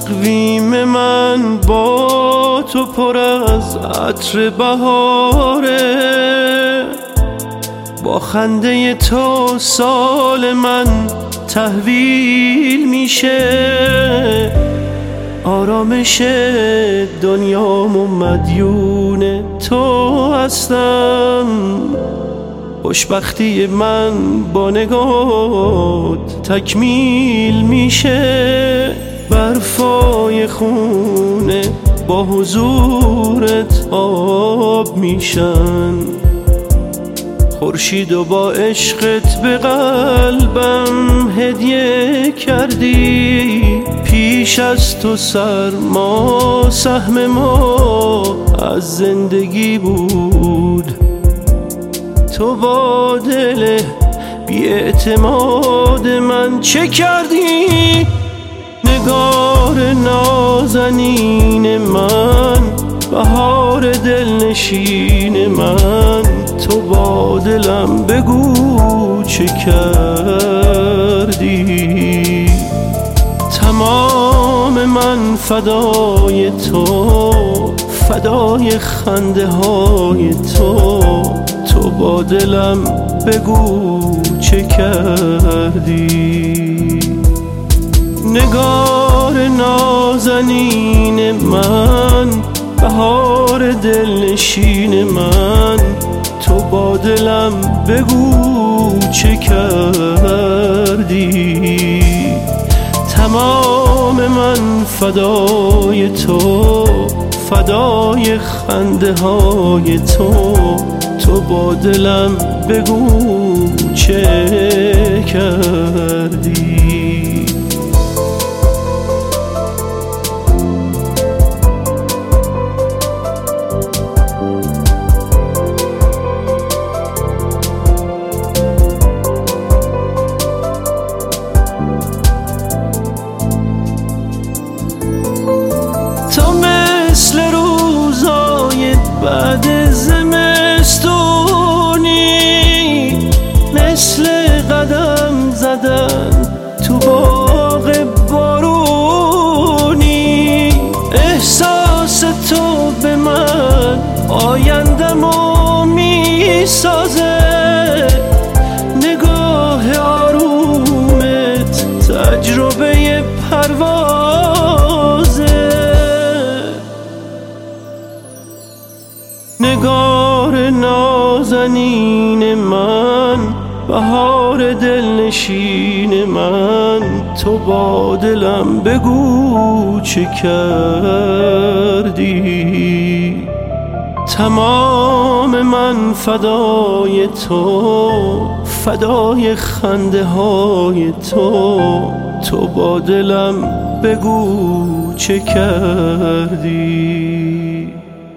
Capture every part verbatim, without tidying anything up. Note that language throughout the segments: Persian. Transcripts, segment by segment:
تقویم من با تو پر از عطر بهاره، با خنده تو سال من تحویل میشه، آرامش دنیام و مدیون تو هستم. خوشبختی من با نگات تکمیل میشه، برفای خونه با حضورت آب میشن، خورشید و با عشقت به قلبم هدیه کردی. پیش از تو سرما سهم ما از زندگی بود، تو با دل بی اعتماد من چه کردی؟ نگار نازنین من، بهار دلنشین من، تو با دلم بگو چه کردی؟ تمام من فدای تو، فدای خنده های تو، تو با دلم بگو چه کردی؟ نگار نازنین من، بهار دلنشین من، تو با دلم بگو چه کردی؟ تمام من فدای تو، فدای خنده های تو، تو با دلم بگو چه کردی؟ تو مثل روزای بعد زمستونی، مثل قدم زدن تو باغ بارونی، احساس تو به من آیندمو میسازه، نگاه آرومت تجربه پروازه، نگار نازنین من، بهار دلنشین من، تو با دلم بگو چه کردی؟ تمام من فدای تو، فدای خنده های تو، تو با دلم بگو چه کردی؟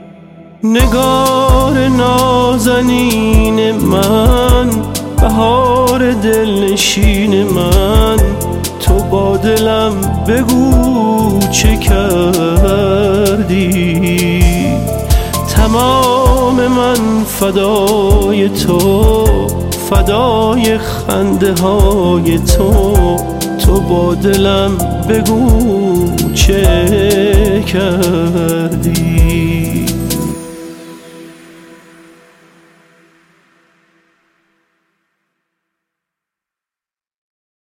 نگار نازنین من، بهار دلنشین من، تو با دلم بگو چه کردی؟ تمام من فدای تو، فدای خنده های تو، تو با دلم بگو چه کردی؟